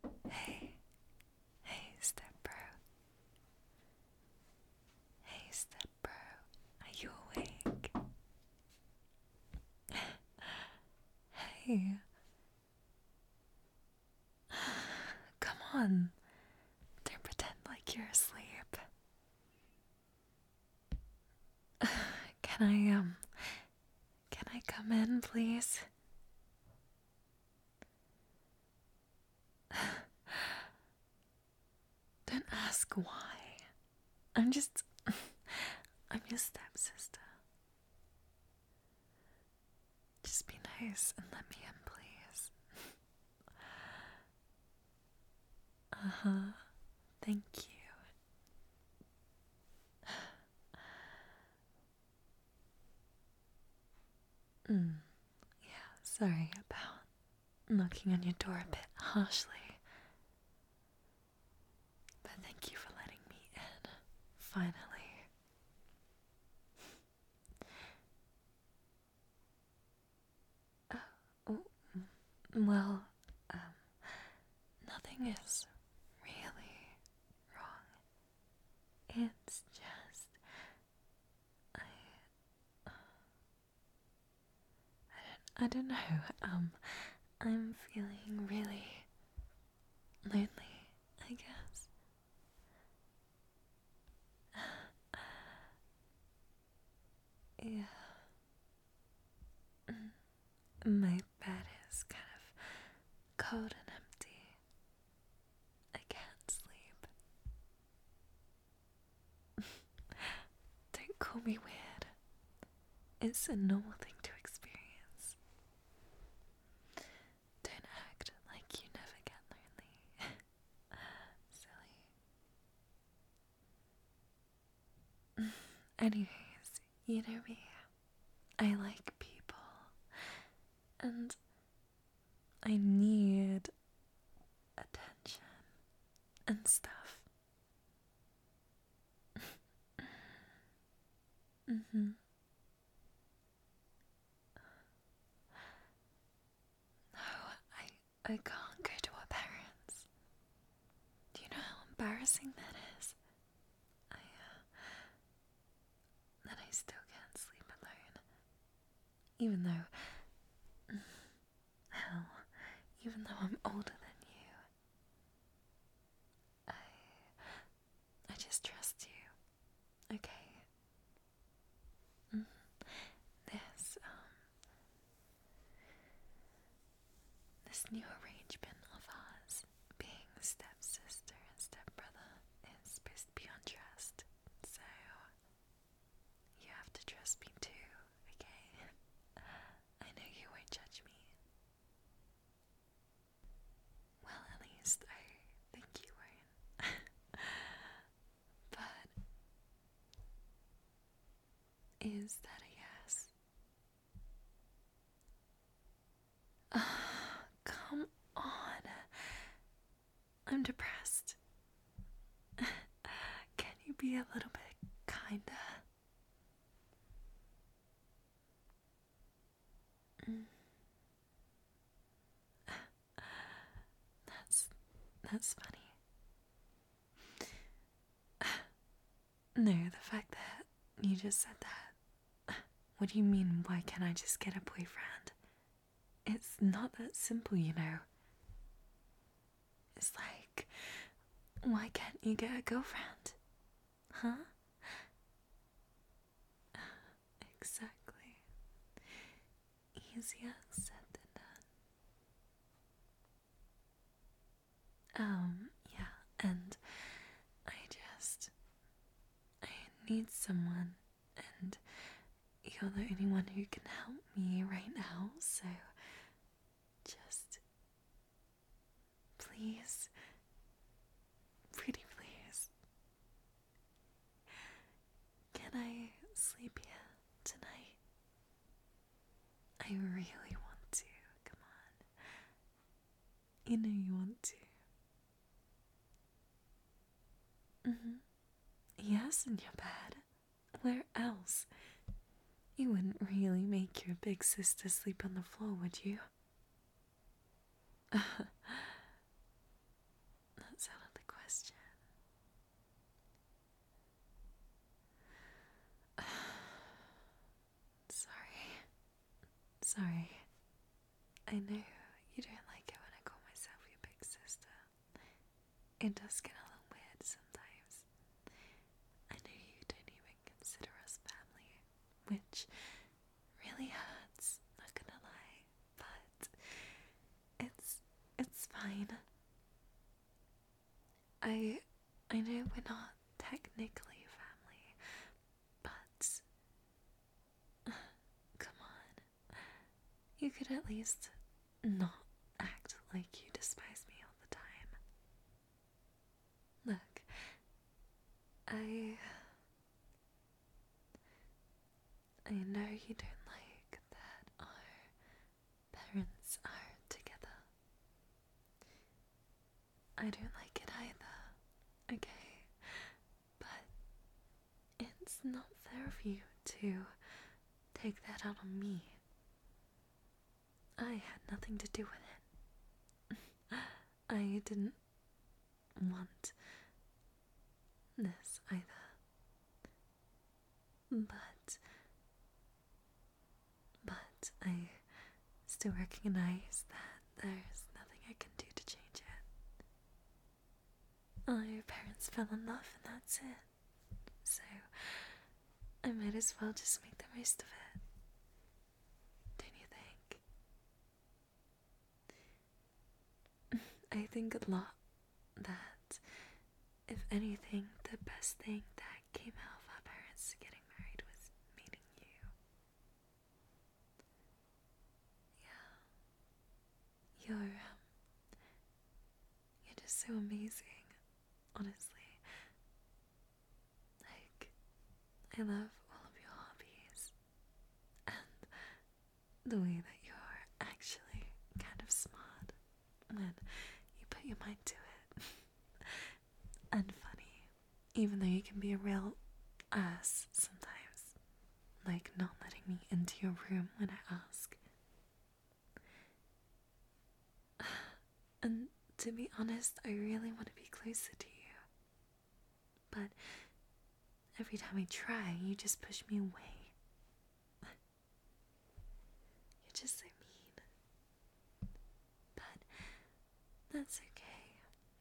Hey, hey, step bro. Hey, step bro. Are you awake? Hey, come on. Don't pretend like you're asleep. Can can I come in, please? Don't ask why. I'm just, I'm your stepsister. Just be nice and let me in, please. Uh-huh. Thank you. Yeah, sorry about knocking on your door a bit harshly. But thank you for letting me in. Finally. Oh, well, um, nothing is really wrong. It's just I don't know. I'm feeling really lonely, I guess. Yeah. My bed is kind of cold and empty. I can't sleep. Don't call me weird. It's a normal thing to experience. Don't act like you never get lonely. Silly. Anyways, you know me. I like people. And I need attention and stuff. Mm-hmm. No, I can't go to our parents. Do you know how embarrassing that is? That I still can't sleep alone. Even though, hell, even though I'm older than you, I just trust you. Okay. Mm. This, this new arrangement of ours, being stepsister and stepbrother, is supposed to be on trust. So, you have to trust me too, okay? I know you won't judge me. Well, at least I think you won't. But is that a yes? Come on. I'm depressed. Can you be a little bit kinder? Mm, that's funny. No, the fact that you just said that. What do you mean, why can't I just get a boyfriend? It's not that simple, you know. It's like, why can't you get a girlfriend? Huh? Exactly. Easier said than done. Yeah, and I just, I need someone, and you're the only one who can help me right now, so just please, pretty please, can I sleep here tonight? I really want to. Come on. You know you want to. Yes, in your bed. Where else? You wouldn't really make your big sister sleep on the floor, would you? I know you don't like it when I call myself your big sister. It does get a little weird sometimes. I know you don't even consider us family, which really hurts, not gonna lie, but it's fine. I know we're not technically family, but come on. You could at least not act like you despise me all the time. Look, I know you don't like that our parents are together. I don't like it either, okay? But it's not fair of you to take that out on me. I had nothing to do with it. I didn't want this either. But I still recognize that there's nothing I can do to change it. Our parents fell in love and that's it. So I might as well just make the most of it. Don't you think? I think a lot that, if anything, the best thing that came out of our parents getting married was meeting you. Yeah. You're just so amazing, honestly. Like, I love all of your hobbies, and the way that you're actually kind of smart when you put your mind to it. And funny, even though you can be a real ass sometimes, like not letting me into your room when I ask. And to be honest, I really want to be closer to you. But every time I try, you just push me away. You're just so mean. But that's okay.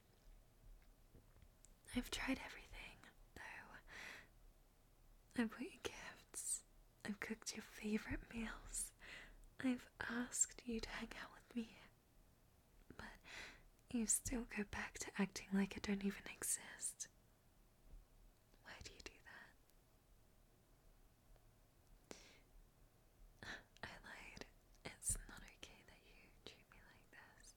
I've tried everything, though. I've bought you gifts. I've cooked your favorite meals. I've asked you to hang out with me. But you still go back to acting like I don't even exist. Why do you do that? I lied. It's not okay that you treat me like this.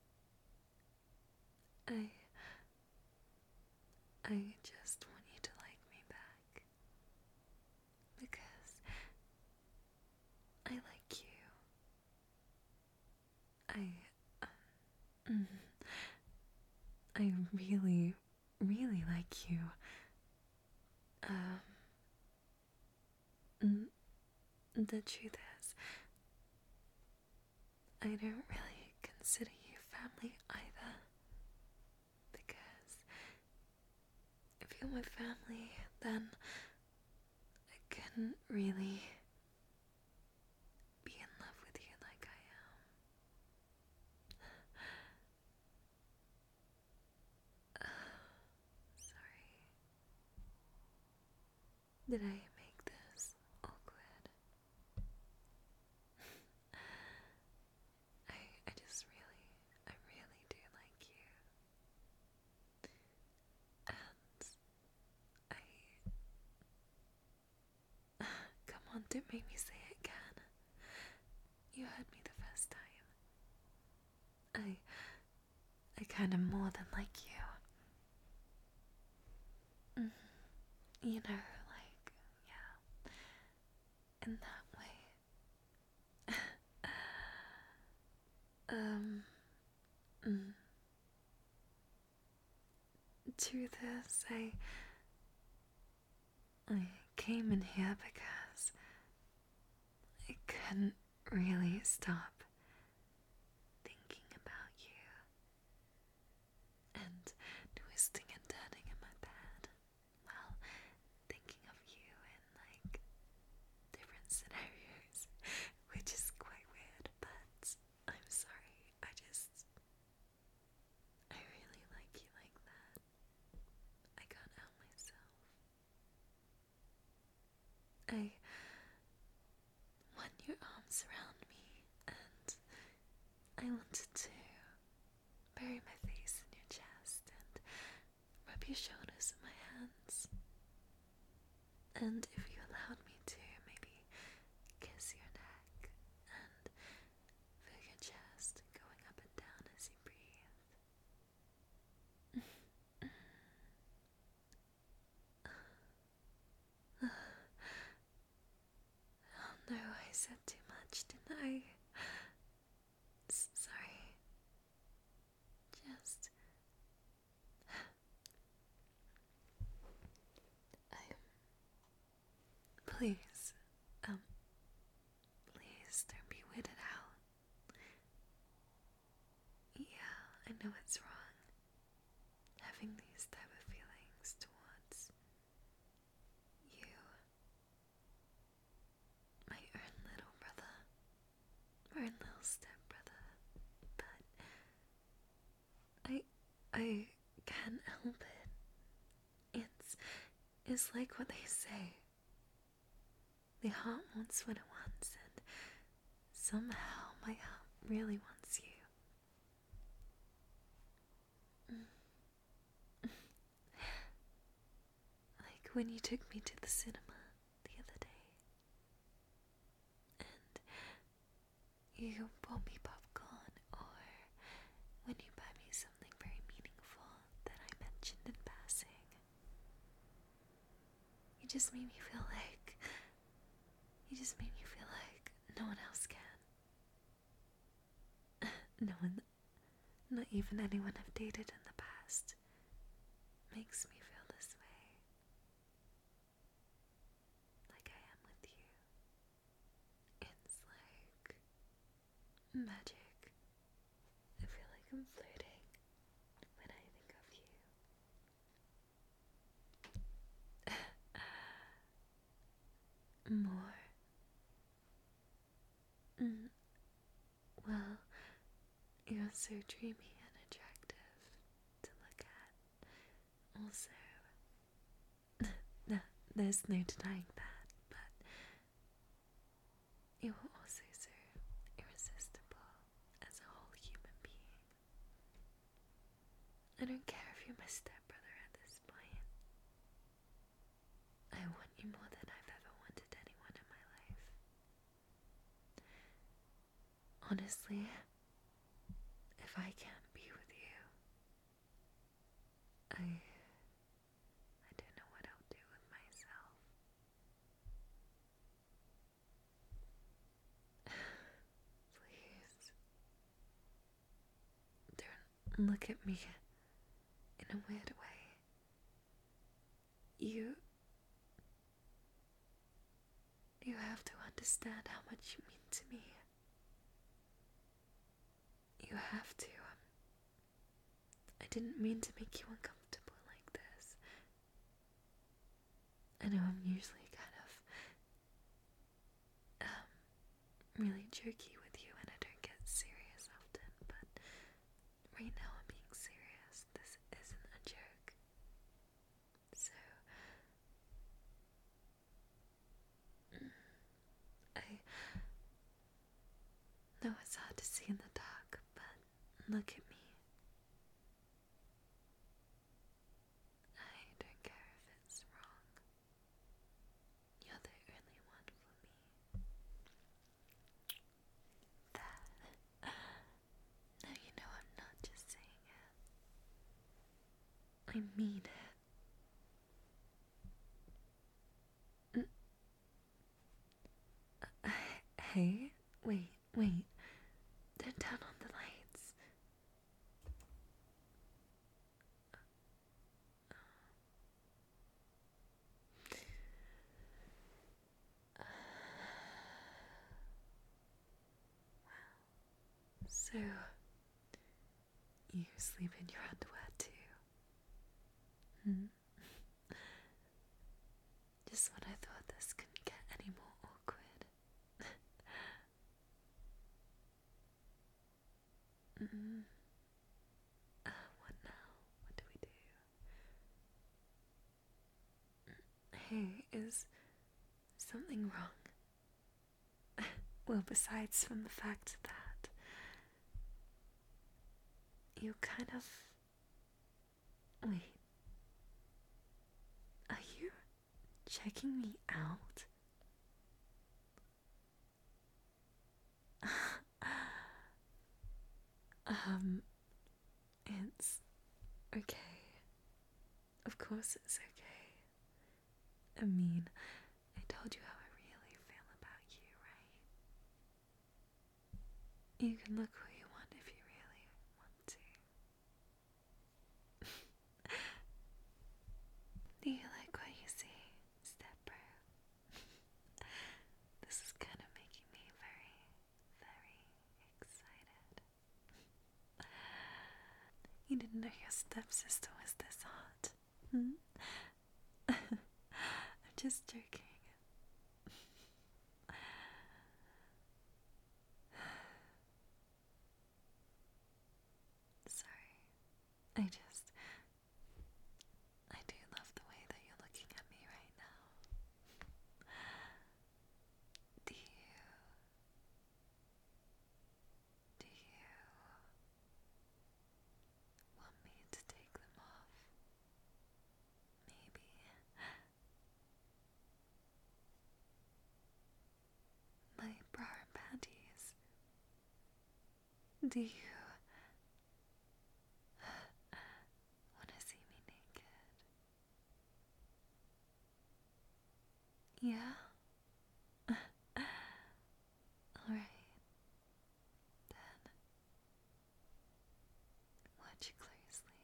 I just want you to like me back. Because I like you. I really, really like you. The truth is, I don't really consider you family either. Because if you're my family, then I couldn't really be in love with you like I am. Sorry. Did I make this awkward? I really do like you. And come on, don't make me say it again. You heard me the first time. I kinda more than like you. You know, like, yeah, in that way. Mm. Truth is, I came in here because I couldn't really stop thinking about you and twisting and turning in my bed while thinking of you in like different scenarios, which is quite weird, but I'm sorry. I wanted to bury my face in your chest and rub your shoulders in my hands. And if you allowed me to, maybe kiss your neck and feel your chest going up and down as you breathe. Oh no, I said too much, didn't I? Sorry. Just... Please, please don't be weirded out. Yeah, I know it's wrong, having these type of feelings towards you, my own little brother, my own little stepbrother, but I can't help it. It's like what they say. The heart wants what it wants, and somehow my heart really wants you. Like when you took me to the cinema the other day, and you bought me popcorn, or when you buy me something very meaningful that I mentioned in passing. You just made me feel like no one else can. No one, not even anyone I've dated in the past, makes me feel this way. Like I am with you. It's like magic. I feel like I'm floating when I think of you. More. Well, you're so dreamy and attractive to look at. Also, no, there's no denying that, but you are also so irresistible as a whole human being. I don't care if you're my stepbrother at this point. I want you more than I've ever wanted anyone in my life. Honestly, if I can't be with you, I don't know what I'll do with myself. Please, don't look at me in a weird way. You have to understand how much you mean to me. You have to. I didn't mean to make you uncomfortable like this. I know I'm usually kind of really jerky with you and I don't get serious often, but right now I'm being serious. This isn't a joke. So I know it's hard to see in the dark, but look at me. I don't care if it's wrong. You're the only one for me. That. Now you know I'm not just saying it. I mean it. Hey, wait. Don't turn on the lights. So, you sleep in your underwear too? Just when I thought this couldn't get any more awkward. What now? What do we do? Hey, is something wrong? Well, besides from the fact that you kind of. Wait. Are you checking me out? It's okay. Of course it's okay. I mean, I told you how I really feel about you, right? You can look who you want if you really want to. Do you like what you see, Stepbro? This is kind of making me very, very excited. You didn't know your stepsister was this hot. Hmm? I'm just joking. Sorry. I do love the way that you're looking at me right now. Do you want me to take them off? Maybe. My bra and panties. Do you want to see me naked? Yeah? Alright. Then, watch closely.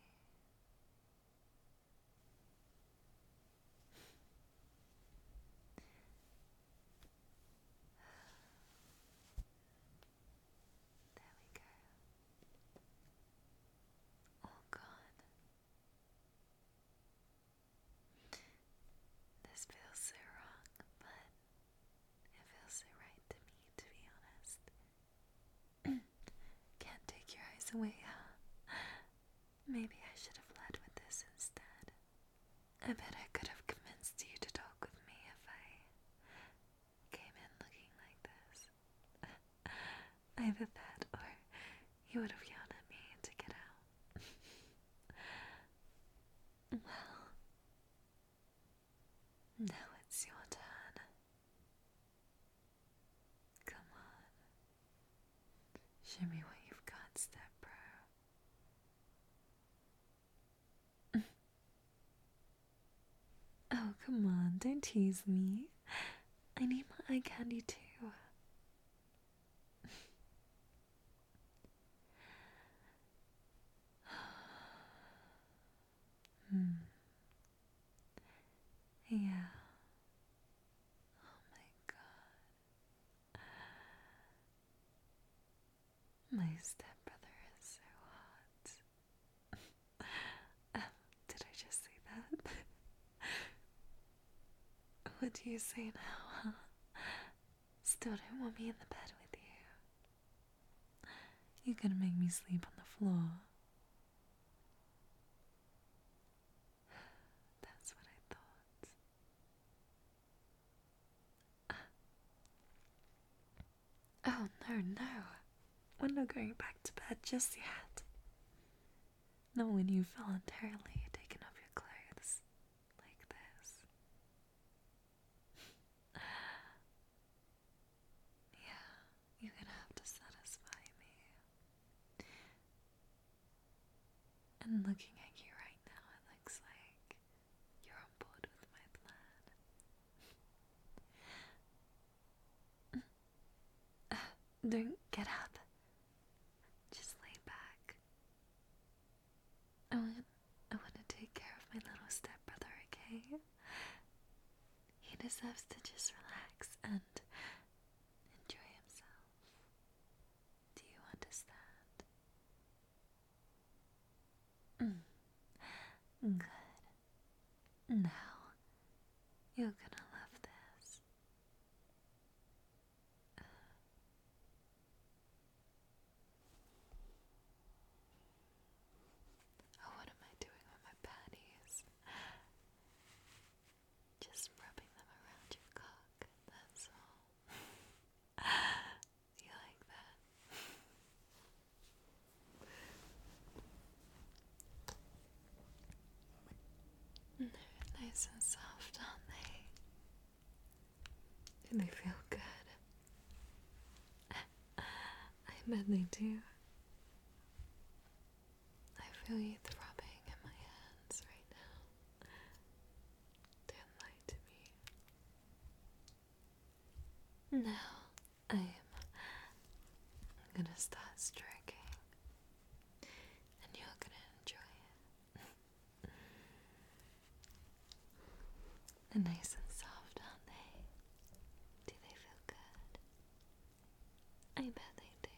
There we go. All gone. This feels so wrong, but it feels so right to me, to be honest. Can't take your eyes away, huh? Maybe I should have led with this instead. I bet I could have convinced you to talk with me if I came in looking like this. Either that or you would have yelled at me to get out. Well, now it's your turn. Come on. Show me what you've got, Stepbro. Oh, come on, don't tease me. I need my eye candy too. Yeah. Oh my god. My stepbrother is so hot. Did I just say that? What do you say now, huh? Still don't want me in the bed with you. You're gonna make me sleep on the floor. That's what I thought. Oh, no. We're not going back to bed just yet. Not when you've voluntarily taken off your clothes like this. Yeah, you're gonna have to satisfy me. And looking at you right now, it looks like you're on board with my plan. Don't get up. Just lay back. I want to take care of my little stepbrother, okay? He deserves to just relax and enjoy himself. Do you understand? Good. Now, you're gonna love this. Oh, what am I doing with my panties? Just rubbing them around your cock, that's all. You like that? nice and soft, aren't they? Do they feel good? I bet they do. I feel you throbbing in my hands right now. Don't lie to me. Now I'm gonna start stroking, and you're gonna enjoy it. They're nice and soft, aren't they? Do they feel good? I bet they do.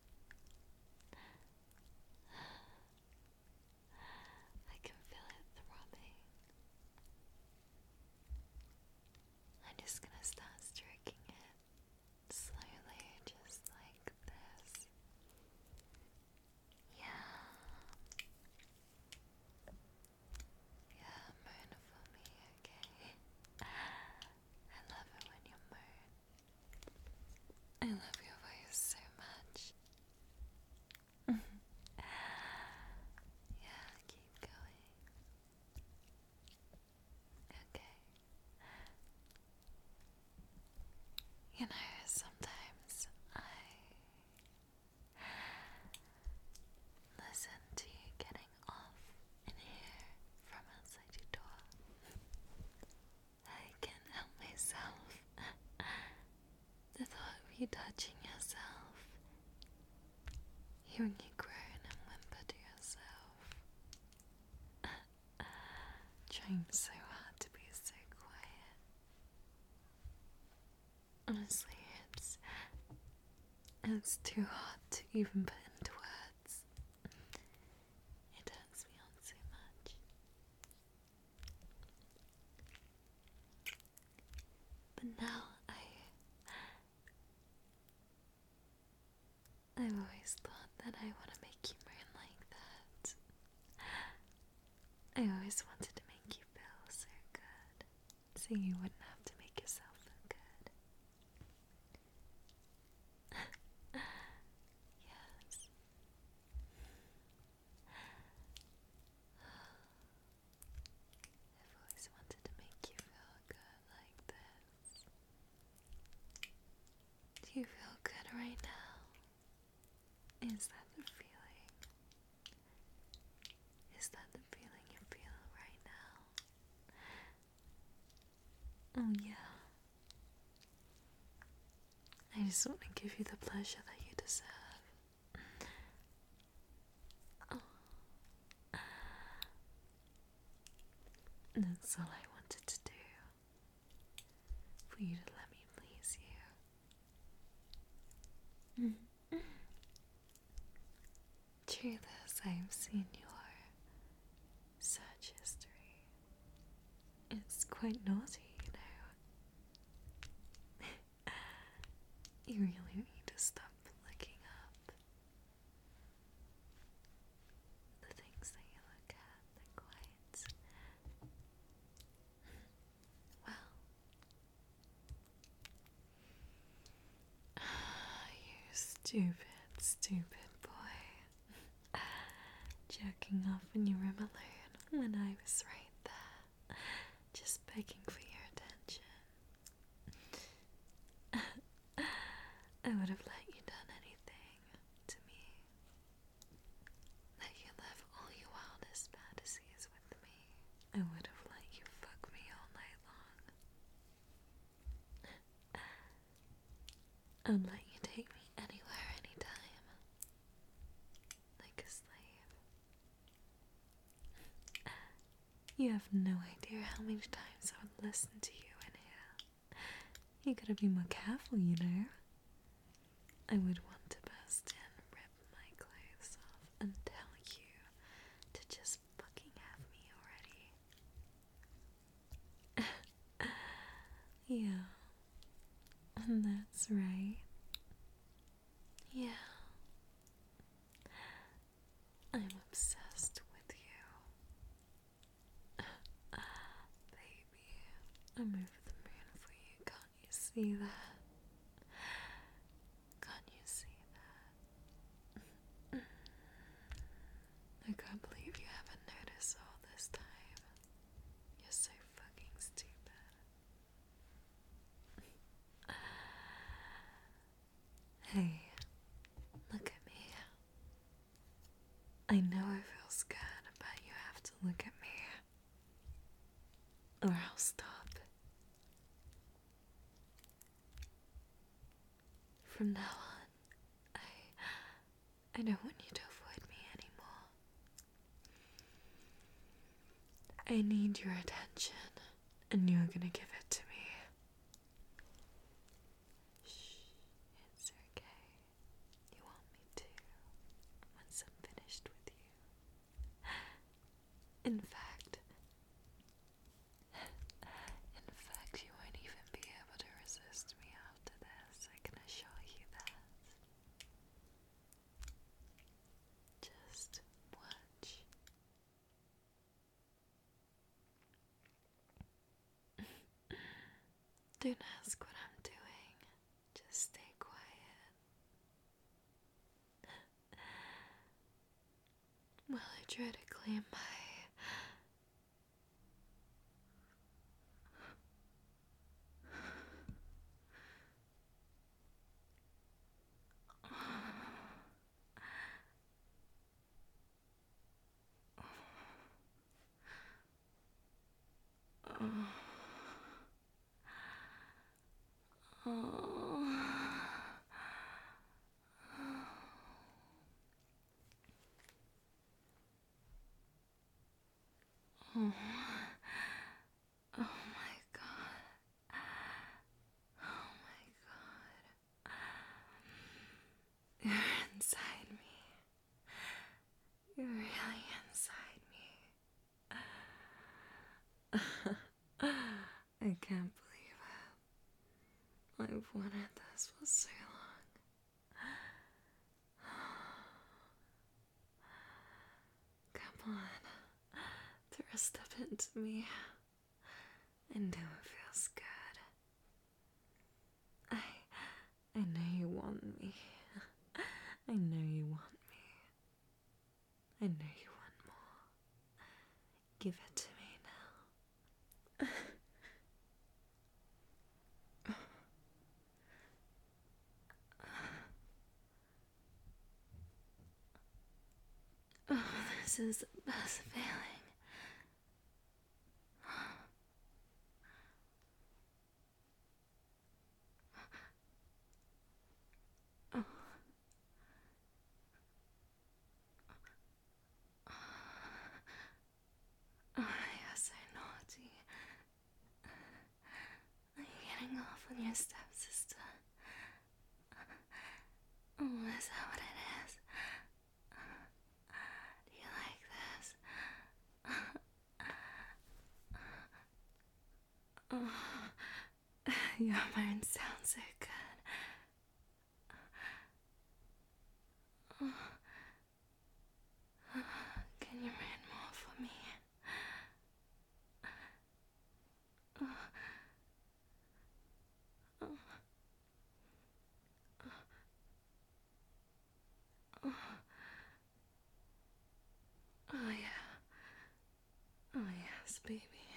I can feel it throbbing. I'm just gonna start stroking it slowly, just like this. Yeah. Yeah, moan for me, okay? I love it when you moan. I love your voice so much. Yeah, keep going. Okay. You know, sometimes I listen to you getting off in here from outside your door. I can't help myself. The thought of you touching yourself, hearing you groan and whimper to yourself, trying so hard to be so quiet. Honestly, it's too hard to even put into words. It turns me on so much. But now I've always thought that I want to make you moan like that. I always wanted to make you feel so good, so you wouldn't have to make yourself feel good. Yes. I've always wanted to make you feel good like this. Do you feel good right now? Is that the feeling? Is that the feeling you feel right now? Oh yeah. I just want to give you the pleasure that you deserve. Oh. That's all I wanted to do. For you to let me please you. Truth is, I've seen your search history. It's quite naughty, you know. You really need to stop looking up. The things that you look at, they're quite... well... you stupid, stupid boy. Jerking off in your room alone when I was right there, just begging for your attention. I would have let you done anything to me. Let you live all your wildest fantasies with me. I would have let you fuck me all night long. I'd let you take me anywhere, anytime. Like a slave. You have no idea how many times I would listen to you in here. You gotta be more careful, you know. I would want to burst in, rip my clothes off, and tell you to just fucking have me already. Yeah, that's right. Yeah, I'm obsessed with you. Baby, I'm over the moon for you, can't you see that? Can't you see that? I can't believe you haven't noticed all this time. You're so fucking look at me, or I'll stop. From now on, I don't want you to avoid me anymore. I need your attention, and you're gonna give it to me. Shh, it's okay. You want me to once I'm finished with you. In fact, you won't even be able to resist me after this. I can assure you that. Just watch. Don't ask what I'm doing. Just stay quiet. While I try to clear my oh my god. Oh my god. You're inside me. You're really inside me. I can't believe it. I've wanted this for so long. Come on. Throw a step into me. I know it feels good. I know you want me. I know you want me. I know you want more. Give it to me now. Oh, this is the best feeling. Oh. Oh, you're so naughty. Are you getting off on your stepsister? Oh, is that what it is? Do you like this? Oh, your moan sounds so good. Can you moan more for me? Oh yeah. Oh yes, baby.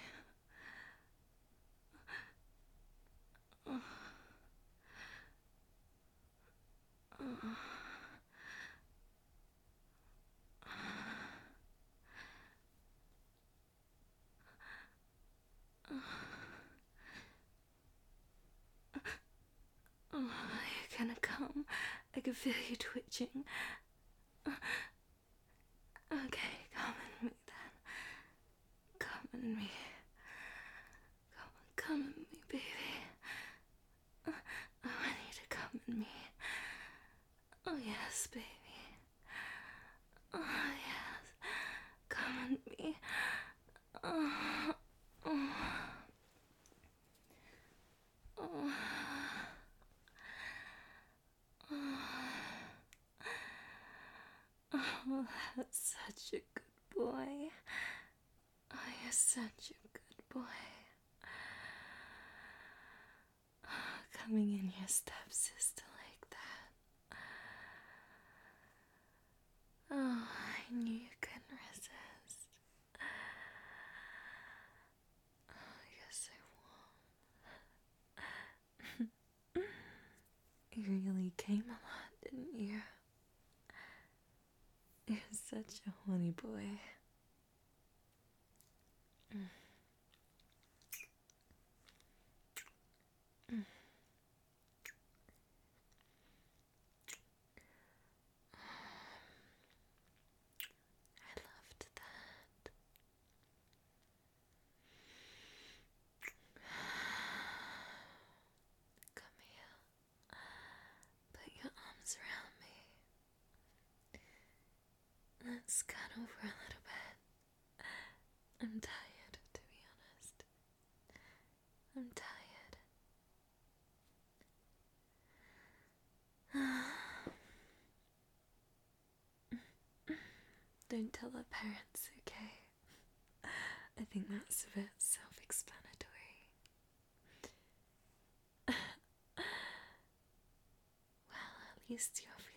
Oh, you're gonna come. I can feel you twitching. Okay, come in me then. Come in me. Come in me, baby. I want you to come in me. Oh yes, baby. Oh yes. Come in me. Oh. Oh. Oh. Oh, that's such a good boy. Oh, you're such a good boy. Oh, coming in your stepsister like that. Oh, I knew you couldn't resist. Oh, you're so warm. You really came a lot, didn't you? You're such a horny boy. It's gone over a little bit. I'm tired, to be honest. I'm tired. Don't tell the parents, okay? I think that's a bit self-explanatory. Well, at least you're